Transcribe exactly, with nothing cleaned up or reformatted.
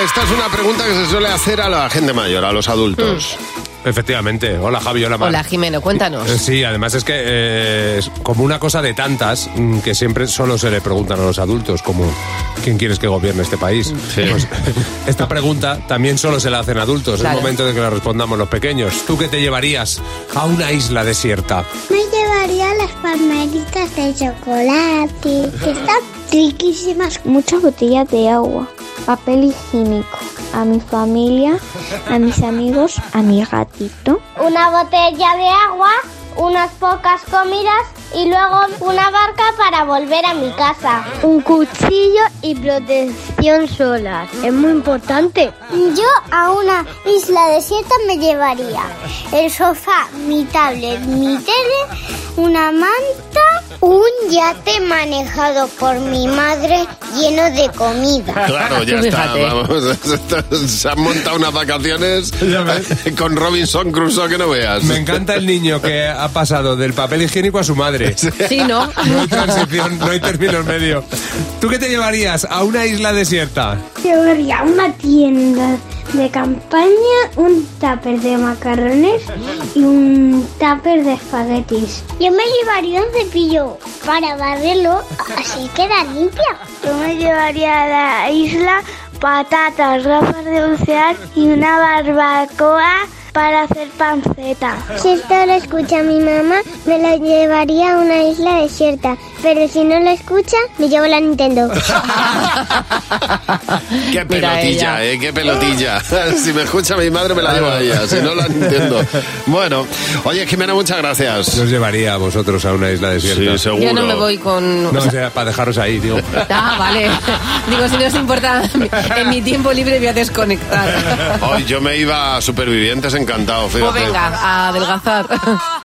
esta es una pregunta que se suele hacer a la gente mayor, a los adultos. Mm. Efectivamente. Hola, Javi, hola, Mar. Hola, Jimeno, cuéntanos. Sí, además es que eh, es como una cosa de tantas mm, que siempre solo se le preguntan a los adultos, como ¿quién quieres que gobierne este país? Sí. Pues, esta pregunta también solo se la hacen adultos. Claro. Es momento de que la respondamos los pequeños. ¿Tú qué te llevarías a una isla desierta? Me llevaría las palmeritas de chocolate, que están riquísimas. Muchas botellas de agua, papel higiénico, a mi familia, a mis amigos, a mi gatito. Una botella de agua, unas pocas comidas y luego una barca para volver a mi casa. Un cuchillo y protección solar, es muy importante. Yo a una isla desierta me llevaría el sofá, mi tablet, mi tele, una manta, un yate manejado por mi madre lleno de comida. Claro, ya Tú está. fíjate. Vamos, se han montado unas vacaciones con Robinson Crusoe que no veas. Me encanta el niño que ha pasado del papel higiénico a su madre. Sí, ¿no? No hay transición, no hay término en medio. ¿Tú qué te llevarías a una isla desierta? Llevaría una tienda de campaña, un tupper de macarrones y un tupper de espaguetis. Yo me llevaría un cepillo para barrerlo, así queda limpia. Yo me llevaría a la isla patatas, gafas de bucear y una barbacoa para hacer panceta. Si esto lo escucha mi mamá, me lo llevaría a una isla desierta. Pero si no lo escucha, me llevo la Nintendo. Qué Mira pelotilla, ella. eh, qué pelotilla. Si me escucha mi madre me la llevo a ella, si no la entiendo. Bueno, oye, Jimena, muchas gracias. Os llevaría a vosotros a una isla desierta. Sí, seguro. Yo no me voy con... No, o sea, para dejaros ahí, digo. Ah, vale. Digo, si no os importa, en mi tiempo libre voy a desconectar. Hoy yo me iba a Supervivientes encantado, fíjate. Pues venga, a adelgazar.